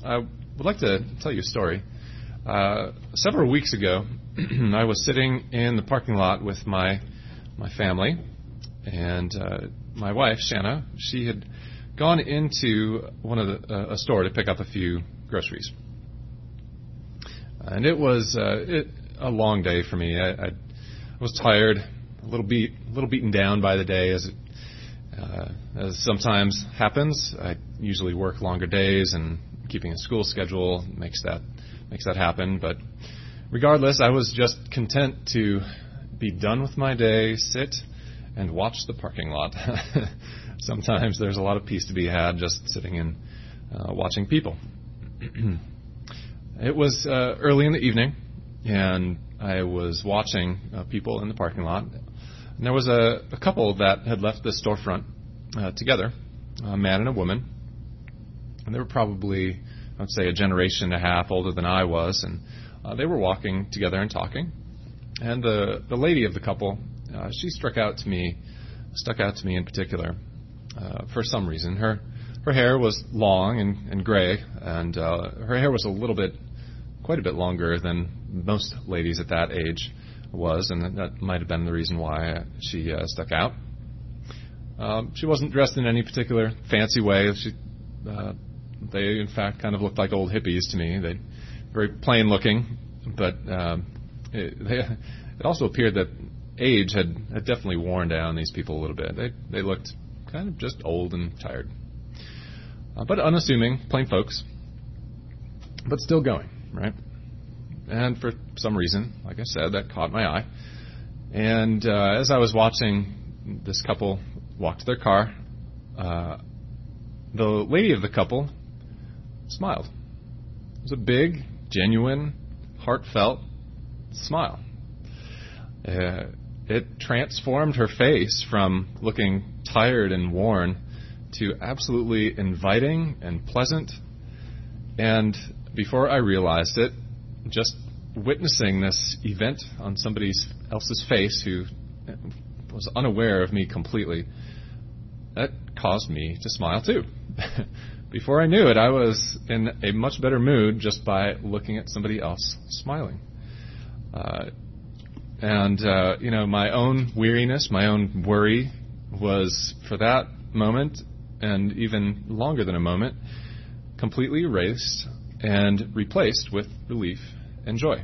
I would like to tell you a story. Several weeks ago, I was sitting in the parking lot with my family, and my wife, Shanna, she had gone into a store to pick up a few groceries. And it was a long day for me. I was tired, a little beaten down by the day, as sometimes happens. I usually work longer days, and keeping a school schedule makes that happen. But regardless, I was just content to be done with my day, sit and watch the parking lot. Sometimes there's a lot of peace to be had just sitting and watching people. It was early in the evening, and I was watching people in the parking lot. And there was a couple that had left the storefront together, a man and a woman. And they were probably, I would say, a generation and a half older than I was. And they were walking together and talking. And the lady of the couple, she stuck out to me in particular for some reason. Her hair was long and gray, and her hair was quite a bit longer than most ladies at that age was, and that might have been the reason why she stuck out. She wasn't dressed in any particular fancy way. They, in fact, kind of looked like old hippies to me. They very plain looking, but it also appeared that age had definitely worn down these people a little bit. They looked kind of just old and tired, but unassuming, plain folks, but still going, right? And for some reason, like I said, that caught my eye. And as I was watching this couple walk to their car, the lady of the couple smiled. It was a big, genuine, heartfelt smile. It transformed her face from looking tired and worn to absolutely inviting and pleasant. And before I realized it, just witnessing this event on somebody else's face who was unaware of me completely, that caused me to smile too. Before I knew it, I was in a much better mood just by looking at somebody else smiling. My own weariness, my own worry was, for that moment, and even longer than a moment, completely erased and replaced with relief and joy.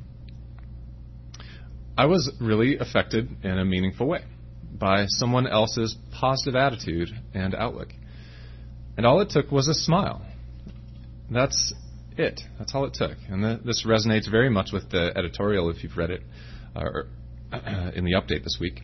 I was really affected in a meaningful way by someone else's positive attitude and outlook. And all it took was a smile. That's it. That's all it took. And this resonates very much with the editorial, if you've read it, in the update this week.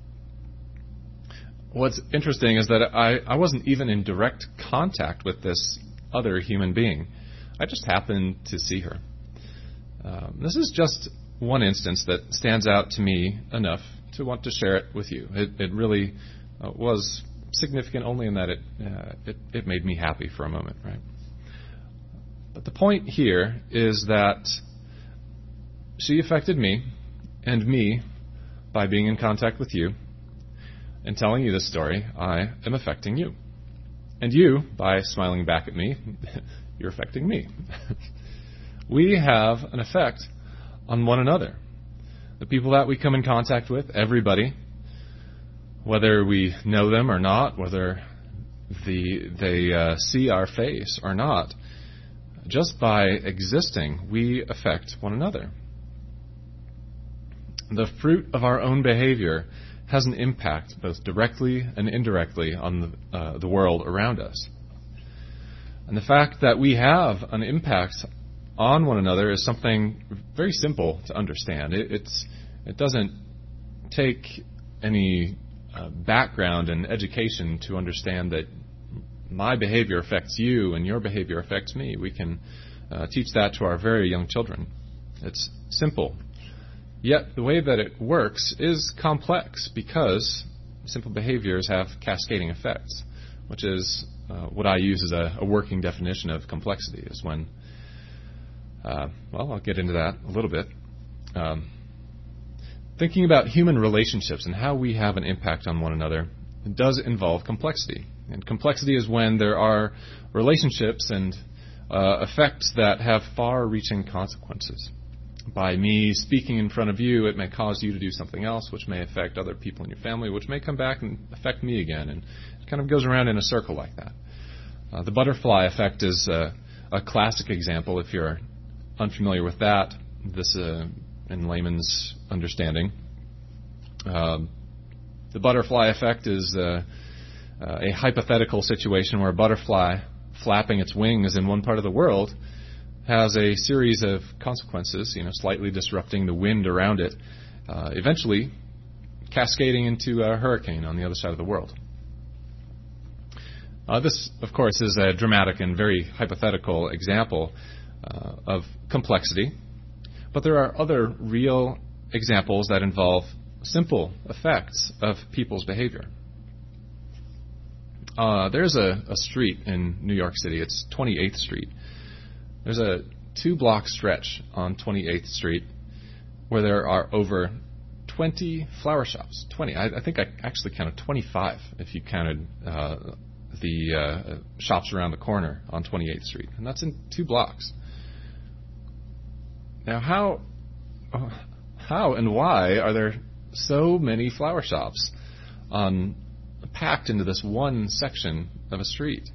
What's interesting is that I wasn't even in direct contact with this other human being. I just happened to see her. This is just one instance that stands out to me enough to want to share it with you. It really was significant only in that it made me happy for a moment, right? But the point here is that she affected me, and me, by being in contact with you and telling you this story, I am affecting you. And you, by smiling back at me, you're affecting me. We have an effect on one another. The people that we come in contact with, everybody, whether we know them or not, whether they see our face or not, just by existing, we affect one another. The fruit of our own behavior has an impact both directly and indirectly on the world around us. And the fact that we have an impact on one another is something very simple to understand. It doesn't take any background and education to understand that my behavior affects you and your behavior affects me. We can teach that to our very young children. It's simple. Yet the way that it works is complex because simple behaviors have cascading effects, which is what I use as a working definition of complexity, is when, I'll get into that a little bit. Thinking about human relationships and how we have an impact on one another does involve complexity. And complexity is when there are relationships and effects that have far-reaching consequences. By me speaking in front of you, it may cause you to do something else, which may affect other people in your family, which may come back and affect me again. And it kind of goes around in a circle like that. The butterfly effect is a classic example. If you're unfamiliar with that, this in layman's understanding. The butterfly effect is a hypothetical situation where a butterfly flapping its wings in one part of the world has a series of consequences, slightly disrupting the wind around it, eventually cascading into a hurricane on the other side of the world. This, of course, is a dramatic and very hypothetical example of complexity, but there are other real examples that involve simple effects of people's behavior. There's a street in New York City. It's 28th Street. There's a 2-block stretch on 28th Street where there are over 20 flower shops. 20. I think I actually counted 25 if you counted the shops around the corner on 28th Street. And that's in 2 blocks. Now, how and why are there so many flower shops packed into this one section of a street?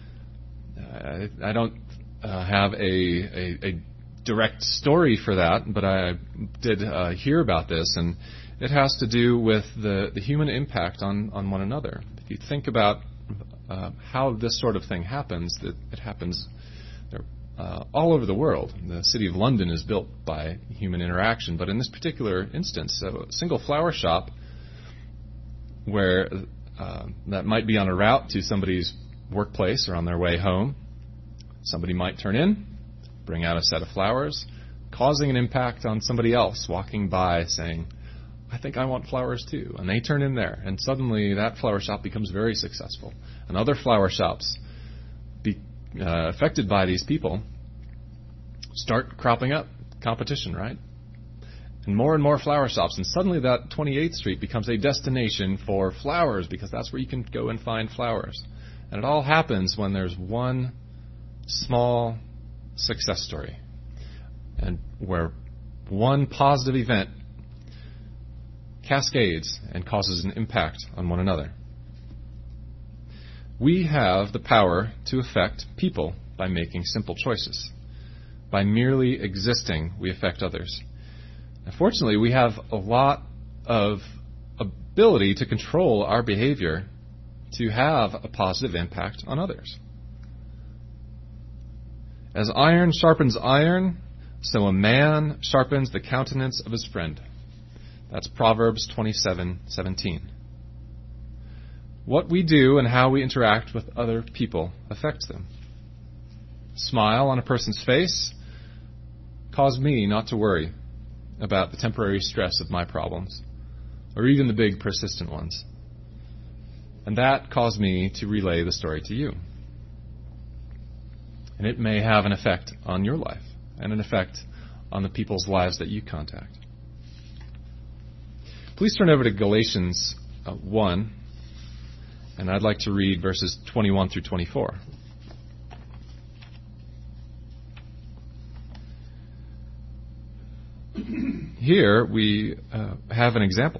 I don't have a direct story for that, but I did hear about this, and it has to do with the human impact on one another. If you think about how this sort of thing happens, it happens all over the world. The city of London is built by human interaction, but in this particular instance, a single flower shop where that might be on a route to somebody's workplace or on their way home, somebody might turn in, bring out a set of flowers, causing an impact on somebody else walking by saying, I think I want flowers too. And they turn in there, and suddenly that flower shop becomes very successful. And other flower shops affected by these people start cropping up. Competition, right? And more flower shops. And suddenly that 28th Street becomes a destination for flowers because that's where you can go and find flowers. And it all happens when there's one small success story, and where one positive event cascades and causes an impact on one another. We have the power to affect people by making simple choices. By merely existing, we affect others. Unfortunately, we have a lot of ability to control our behavior to have a positive impact on others. As iron sharpens iron, so a man sharpens the countenance of his friend. That's Proverbs 27:17. What we do and how we interact with other people affects them. Smile on a person's face caused me not to worry about the temporary stress of my problems, or even the big persistent ones. And that caused me to relay the story to you. And it may have an effect on your life and an effect on the people's lives that you contact. Please turn over to Galatians 1, and I'd like to read verses 21 through 24. Here we have an example.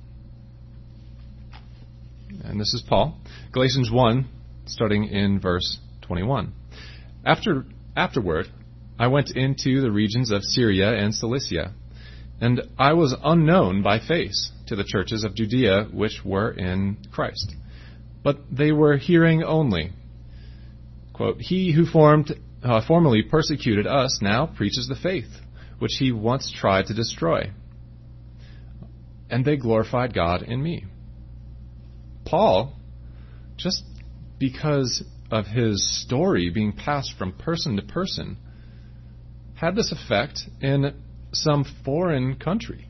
And this is Paul. Galatians 1, starting in verse 21. Afterward, I went into the regions of Syria and Cilicia, and I was unknown by face to the churches of Judea which were in Christ. But they were hearing only. Quote, He who formerly persecuted us now preaches the faith, which he once tried to destroy. And they glorified God in me. Paul, just because of his story being passed from person to person, had this effect in some foreign country.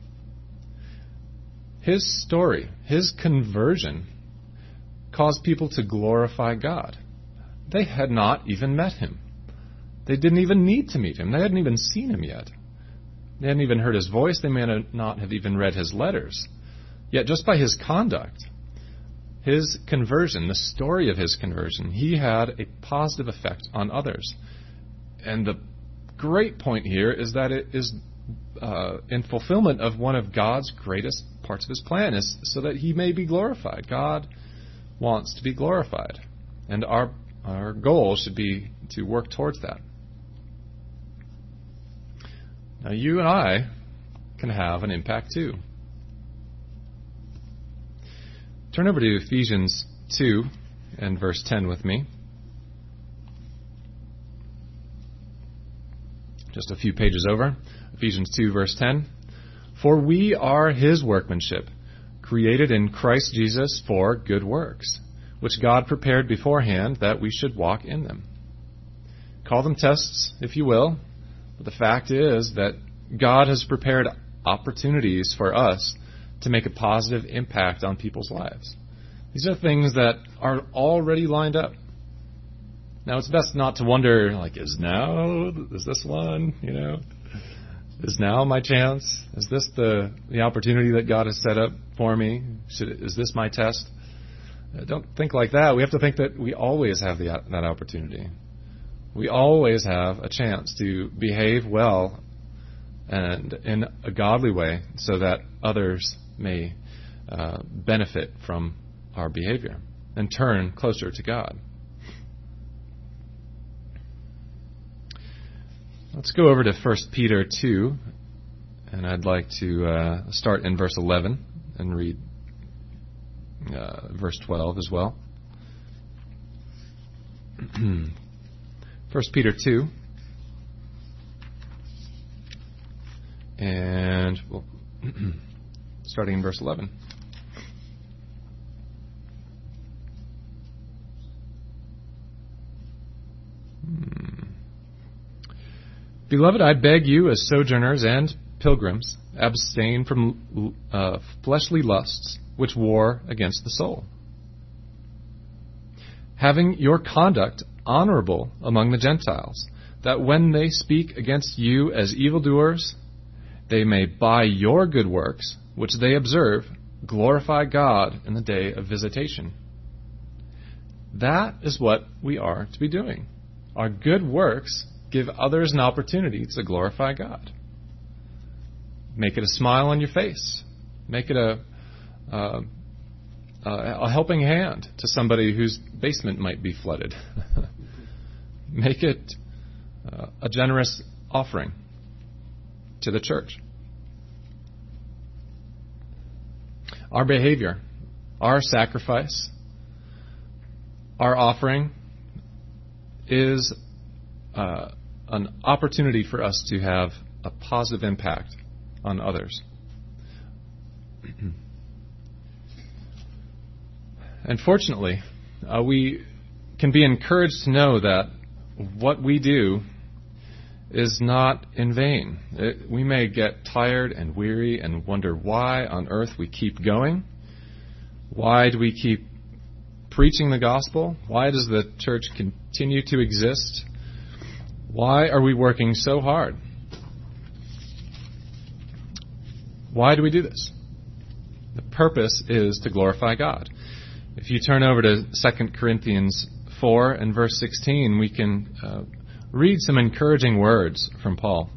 His story, his conversion, caused people to glorify God. They had not even met him. They didn't even need to meet him. They hadn't even seen him yet. They hadn't even heard his voice. They may not have even read his letters. Yet just by his conduct, his conversion, the story of his conversion, he had a positive effect on others. And the great point here is that it is in fulfillment of one of God's greatest parts of his plan, is so that he may be glorified. God wants to be glorified. And our goal should be to work towards that. Now, you and I can have an impact too. Turn over to Ephesians 2 and verse 10 with me. Just a few pages over. Ephesians 2, verse 10. For we are his workmanship, created in Christ Jesus for good works, which God prepared beforehand that we should walk in them. Call them tests, if you will, but the fact is that God has prepared opportunities for us to make a positive impact on people's lives. These are things that are already lined up. Now, it's best not to wonder, is this one, is now my chance? Is this the opportunity that God has set up for me? Is this my test? Don't think like that. We have to think that we always have that opportunity. We always have a chance to behave well and in a godly way so that others may benefit from our behavior and turn closer to God. Let's go over to 1 Peter 2, and I'd like to start in verse 11 and read verse 12 as well. 1 Peter 2, and starting in verse 11. Beloved, I beg you, as sojourners and pilgrims, abstain from fleshly lusts, which war against the soul. Having your conduct honorable among the Gentiles, that when they speak against you as evildoers, they may by your good works, which they observe, glorify God in the day of visitation. That is what we are to be doing. Our good works give others an opportunity to glorify God. Make it a smile on your face. Make it a helping hand to somebody whose basement might be flooded. Make it a generous offering to the church. Our behavior, our sacrifice, our offering is an opportunity for us to have a positive impact on others. And fortunately, we can be encouraged to know that what we do is not in vain. We may get tired and weary and wonder why on earth we keep going. Why do we keep preaching the gospel? Why does the church continue to exist? Why are we working so hard? Why do we do this? The purpose is to glorify God. If you turn over to 2 Corinthians 4 and verse 16, we can read some encouraging words from Paul.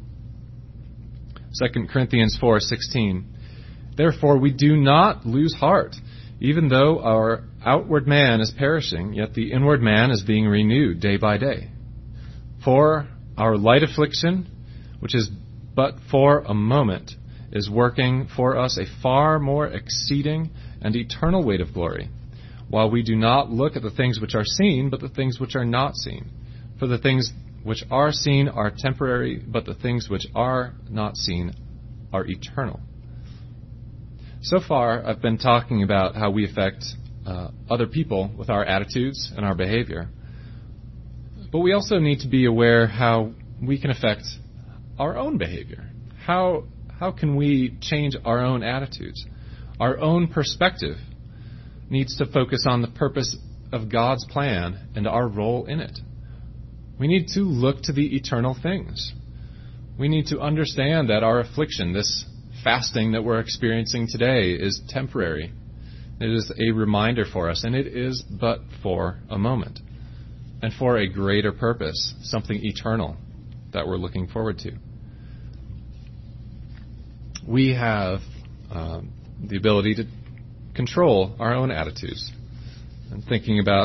2 Corinthians 4:16. Therefore we do not lose heart, even though our outward man is perishing, yet the inward man is being renewed day by day. For our light affliction, which is but for a moment, is working for us a far more exceeding and eternal weight of glory, while we do not look at the things which are seen, but the things which are not seen. For the things which are seen are temporary, but the things which are not seen are eternal. So far, I've been talking about how we affect other people with our attitudes and our behavior. But we also need to be aware how we can affect our own behavior. How can we change our own attitudes? Our own perspective needs to focus on the purpose of God's plan and our role in it. We need to look to the eternal things. We need to understand that our affliction, this fasting that we're experiencing today, is temporary. It is a reminder for us, and it is but for a moment, and for a greater purpose, something eternal that we're looking forward to. We have the ability to control our own attitudes. And thinking about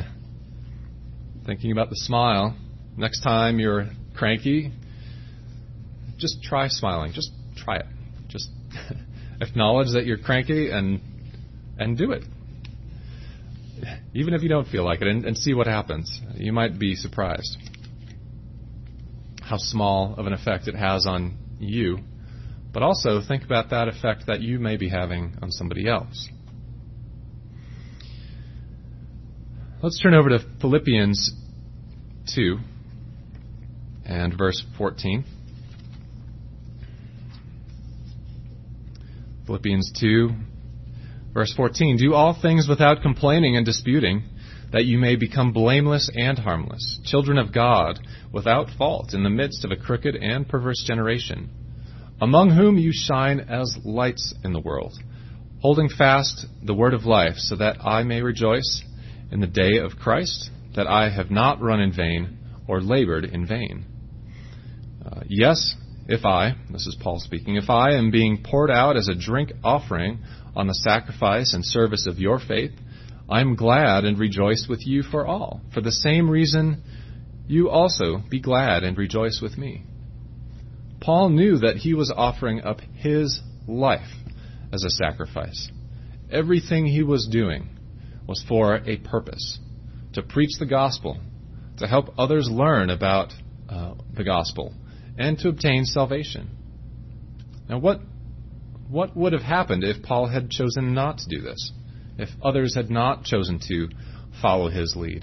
the smile, next time you're cranky, just try smiling. Just try it. Just acknowledge that you're cranky and do it. Even if you don't feel like it, and see what happens. You might be surprised how small of an effect it has on you. But also think about that effect that you may be having on somebody else. Let's turn over to Philippians 2 and verse 14. Philippians 2, verse 14. Do all things without complaining and disputing, that you may become blameless and harmless, children of God, without fault, in the midst of a crooked and perverse generation, among whom you shine as lights in the world, holding fast the word of life, so that I may rejoice in the day of Christ, that I have not run in vain or labored in vain. Yes, if I, this is Paul speaking, if I am being poured out as a drink offering on the sacrifice and service of your faith, I am glad and rejoice with you for all. For the same reason, you also be glad and rejoice with me. Paul knew that he was offering up his life as a sacrifice. Everything he was doing was for a purpose, to preach the gospel, to help others learn about the gospel, and to obtain salvation. Now, what would have happened if Paul had chosen not to do this? If others had not chosen to follow his lead?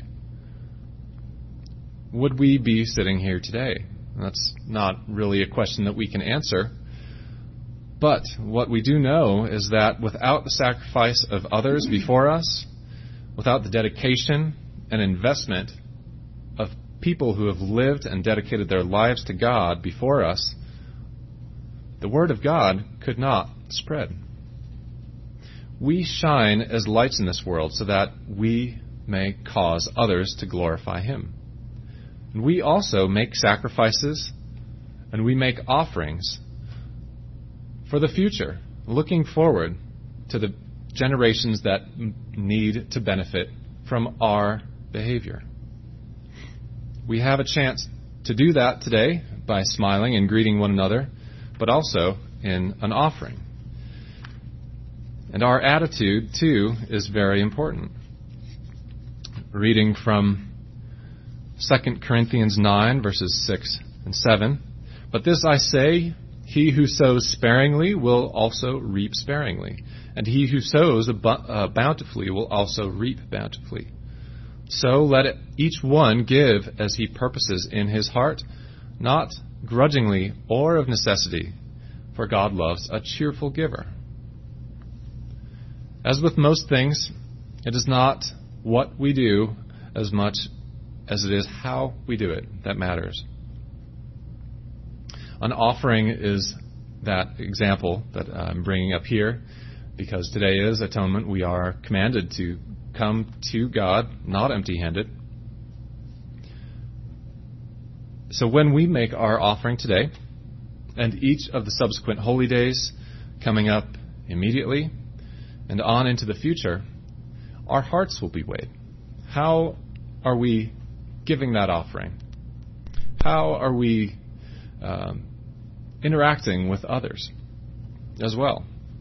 Would we be sitting here today? That's not really a question that we can answer. But what we do know is that without the sacrifice of others before us, without the dedication and investment of people who have lived and dedicated their lives to God before us, the Word of God could not spread. We shine as lights in this world so that we may cause others to glorify Him. And we also make sacrifices and we make offerings for the future, looking forward to the generations that need to benefit from our behavior. We have a chance to do that today by smiling and greeting one another, but also in an offering. And our attitude, too, is very important. Reading from 2 Corinthians 9, verses 6 and 7. But this I say, he who sows sparingly will also reap sparingly, and he who sows bountifully will also reap bountifully. So let each one give as he purposes in his heart, not grudgingly or of necessity, for God loves a cheerful giver. As with most things, it is not what we do as much as it is how we do it that matters. An offering is that example that I'm bringing up here, because today is atonement. We are commanded to come to God not empty-handed. So when we make our offering today, and each of the subsequent holy days coming up immediately and on into the future, our hearts will be weighed. How are we giving that offering? How are we interacting with others as well?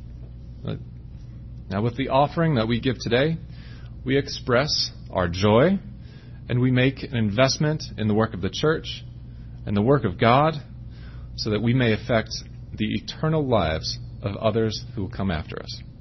Now, with the offering that we give today, we express our joy, and we make an investment in the work of the church and the work of God, so that we may affect the eternal lives of others who will come after us.